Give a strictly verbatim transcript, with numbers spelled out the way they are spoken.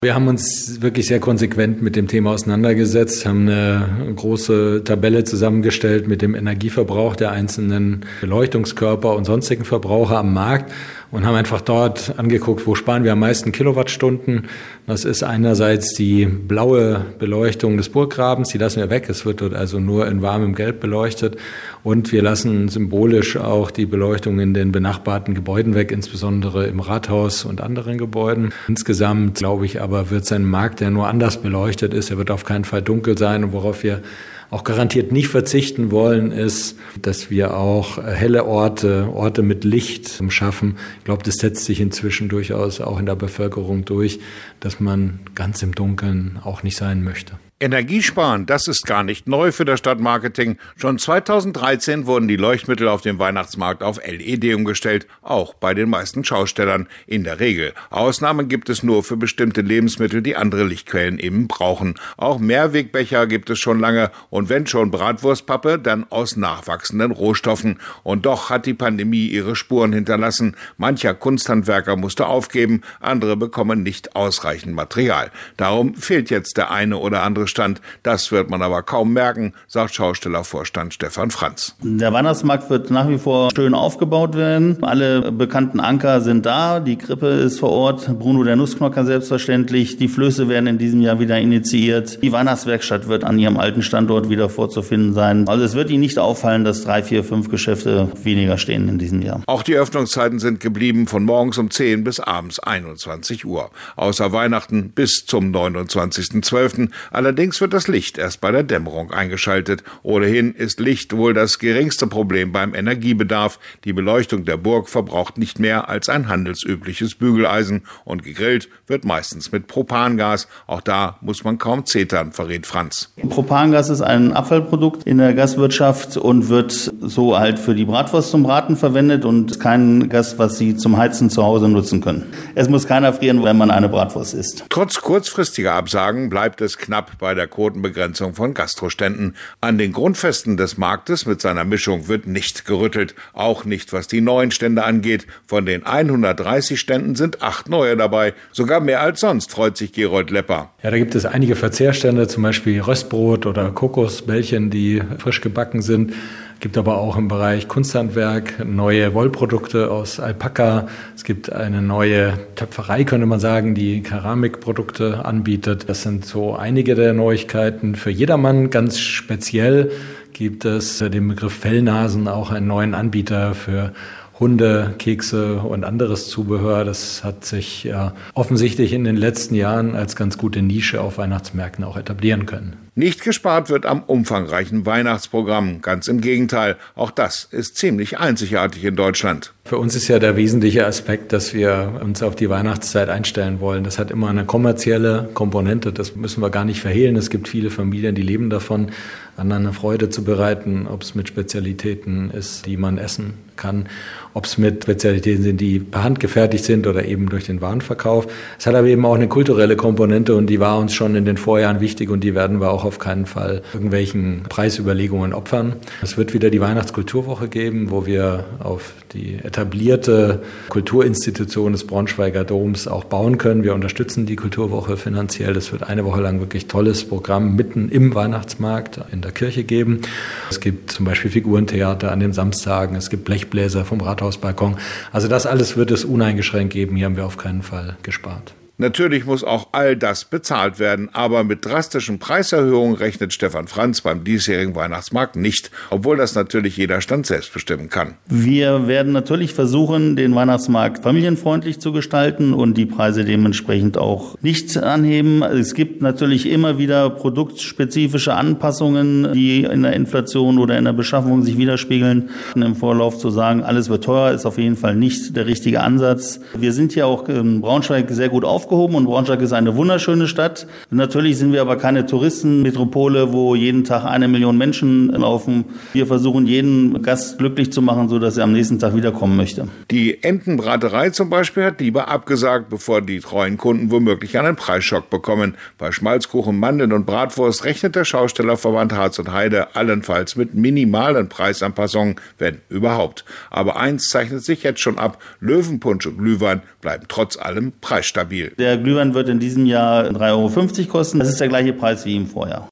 Wir haben uns wirklich sehr konsequent mit dem Thema auseinandergesetzt, haben eine große Tabelle zusammengestellt mit dem Energieverbrauch der einzelnen Beleuchtungskörper und sonstigen Verbraucher am Markt und haben einfach dort angeguckt, wo sparen wir am meisten Kilowattstunden. Das ist einerseits die blaue Beleuchtung des Burggrabens, die lassen wir weg. Es wird dort also nur in warmem Gelb beleuchtet. Und wir lassen symbolisch auch die Beleuchtung in den benachbarten Gebäuden weg, insbesondere im Rathaus und anderen Gebäuden. Insgesamt, glaube ich, aber wird es ein Markt, der nur anders beleuchtet ist. Er wird auf keinen Fall dunkel sein. Und worauf wir auch garantiert nicht verzichten wollen, ist, dass wir auch helle Orte, Orte mit Licht schaffen. Ich glaube, das setzt sich inzwischen durchaus auch in der Bevölkerung durch, dass man ganz im Dunkeln auch nicht sein möchte. Energiesparen, das ist gar nicht neu für das Stadtmarketing. Schon zweitausenddreizehn wurden die Leuchtmittel auf dem Weihnachtsmarkt auf L E D umgestellt, auch bei den meisten Schaustellern in der Regel. Ausnahmen gibt es nur für bestimmte Lebensmittel, die andere Lichtquellen eben brauchen. Auch Mehrwegbecher gibt es schon lange und wenn schon Bratwurstpappe, dann aus nachwachsenden Rohstoffen. Und doch hat die Pandemie ihre Spuren hinterlassen. Mancher Kunsthandwerker musste aufgeben, andere bekommen nicht ausreichend Material. Darum fehlt jetzt der eine oder andere Stand. Das wird man aber kaum merken, sagt Schaustellervorstand Stefan Franz. Der Weihnachtsmarkt wird nach wie vor schön aufgebaut werden. Alle bekannten Anker sind da. Die Krippe ist vor Ort. Bruno der Nussknocker selbstverständlich. Die Flöße werden in diesem Jahr wieder initiiert. Die Weihnachtswerkstatt wird an ihrem alten Standort wieder vorzufinden sein. Also es wird Ihnen nicht auffallen, dass drei, vier, fünf Geschäfte weniger stehen in diesem Jahr. Auch die Öffnungszeiten sind geblieben von morgens um zehn bis abends einundzwanzig Uhr. Außer Weihnachten bis zum neunundzwanzigsten zwölften Allerdings wird das Licht erst bei der Dämmerung eingeschaltet. Ohnehin ist Licht wohl das geringste Problem beim Energiebedarf. Die Beleuchtung der Burg verbraucht nicht mehr als ein handelsübliches Bügeleisen und gegrillt wird meistens mit Propangas. Auch da muss man kaum zetern, verrät Franz. Propangas ist ein Abfallprodukt in der Gaswirtschaft und wird so halt für die Bratwurst zum Braten verwendet und kein Gas, was Sie zum Heizen zu Hause nutzen können. Es muss keiner frieren, wenn man eine Bratwurst isst. Trotz kurzfristiger Absagen bleibt es knapp bei der Quotenbegrenzung von Gastroständen. An den Grundfesten des Marktes mit seiner Mischung wird nicht gerüttelt, auch nicht was die neuen Stände angeht. Von den hundertdreißig Ständen sind acht neue dabei, sogar mehr als sonst, freut sich Gerold Lepper. Ja, da gibt es einige Verzehrstände, zum Beispiel Röstbrot oder Kokosbällchen, die frisch gebacken sind. Es gibt aber auch im Bereich Kunsthandwerk neue Wollprodukte aus Alpaka. Es gibt eine neue Töpferei, könnte man sagen, die Keramikprodukte anbietet. Das sind so einige der Neuigkeiten. Für jedermann ganz speziell gibt es den Begriff Fellnasen, auch einen neuen Anbieter für Hunde, Kekse und anderes Zubehör. Das hat sich ja offensichtlich in den letzten Jahren als ganz gute Nische auf Weihnachtsmärkten auch etablieren können. Nicht gespart wird am umfangreichen Weihnachtsprogramm. Ganz im Gegenteil, auch das ist ziemlich einzigartig in Deutschland. Für uns ist ja der wesentliche Aspekt, dass wir uns auf die Weihnachtszeit einstellen wollen. Das hat immer eine kommerzielle Komponente, das müssen wir gar nicht verhehlen. Es gibt viele Familien, die leben davon, anderen eine Freude zu bereiten, ob es mit Spezialitäten ist, die man essen kann, ob es mit Spezialitäten sind, die per Hand gefertigt sind oder eben durch den Warenverkauf. Es hat aber eben auch eine kulturelle Komponente und die war uns schon in den Vorjahren wichtig und die werden wir auch auf keinen Fall irgendwelchen Preisüberlegungen opfern. Es wird wieder die Weihnachtskulturwoche geben, wo wir auf die etablierte Kulturinstitution des Braunschweiger Doms auch bauen können. Wir unterstützen die Kulturwoche finanziell. Das wird eine Woche lang wirklich tolles Programm mitten im Weihnachtsmarkt in der Kirche geben. Es gibt zum Beispiel Figurentheater an den Samstagen. Es gibt Blechbläser vom Rathausbalkon. Also das alles wird es uneingeschränkt geben. Hier haben wir auf keinen Fall gespart. Natürlich muss auch all das bezahlt werden, aber mit drastischen Preiserhöhungen rechnet Stefan Franz beim diesjährigen Weihnachtsmarkt nicht, obwohl das natürlich jeder Stand selbst bestimmen kann. Wir werden natürlich versuchen, den Weihnachtsmarkt familienfreundlich zu gestalten und die Preise dementsprechend auch nicht anheben. Es gibt natürlich immer wieder produktspezifische Anpassungen, die in der Inflation oder in der Beschaffung sich widerspiegeln. Im Vorlauf zu sagen, alles wird teuer, ist auf jeden Fall nicht der richtige Ansatz. Wir sind ja auch in Braunschweig sehr gut aufgehoben. Und Braunschweig ist eine wunderschöne Stadt. Natürlich sind wir aber keine Touristenmetropole, wo jeden Tag eine Million Menschen laufen. Wir versuchen, jeden Gast glücklich zu machen, sodass er am nächsten Tag wiederkommen möchte. Die Entenbraterei zum Beispiel hat lieber abgesagt, bevor die treuen Kunden womöglich einen Preisschock bekommen. Bei Schmalzkuchen, Mandeln und Bratwurst rechnet der Schaustellerverband Harz und Heide allenfalls mit minimalen Preisanpassungen, wenn überhaupt. Aber eins zeichnet sich jetzt schon ab: Löwenpunsch und Glühwein bleiben trotz allem preisstabil. Beispiel. Der Glühwein wird in diesem Jahr drei Euro fünfzig kosten. Das ist der gleiche Preis wie im Vorjahr.